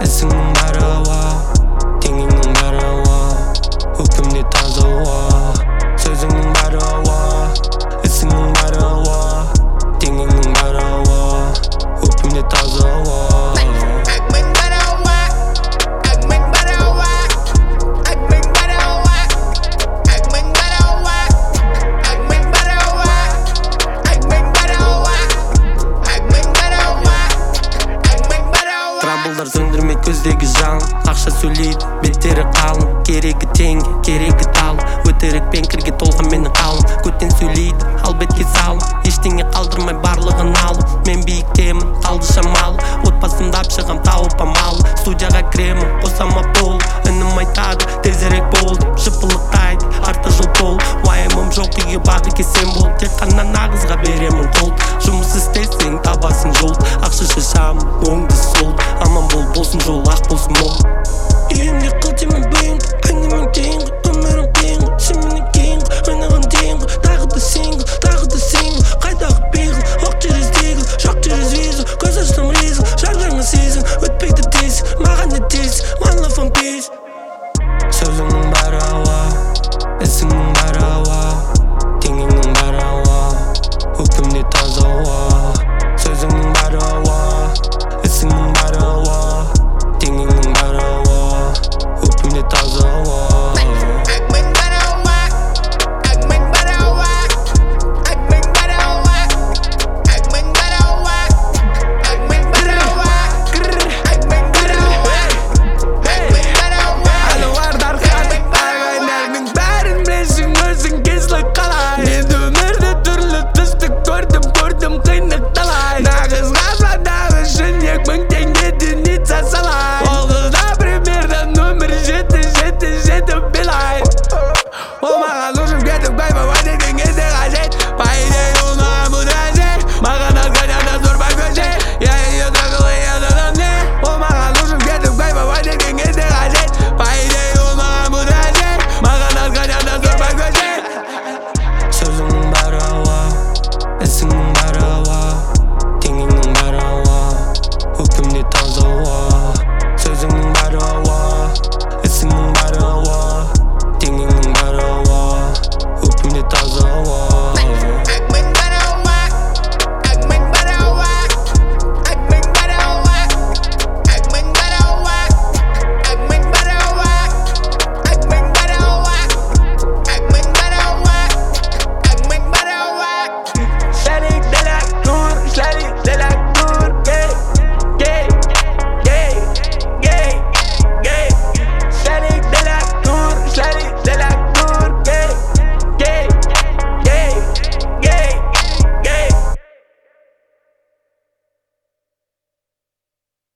ісіңнің бәрі ауа, теңіңнің бәрі ауа, өкімде таза ауа. Сөзіңнің бәрі ауа, ісіңнің бәрі ауа, теңіңнің бәрі ауа, өкімде таза ауа. Трамблдар сөндірмей көздегі жалын, ақша сөйлейді, беттері қалың. Керегі теңге, керегі талым, өтірік пен кірге толған менің қалым. Көттен сөйлейді, ал бетке салым, ештеңе қалдырмай барлығын алып. Мен биік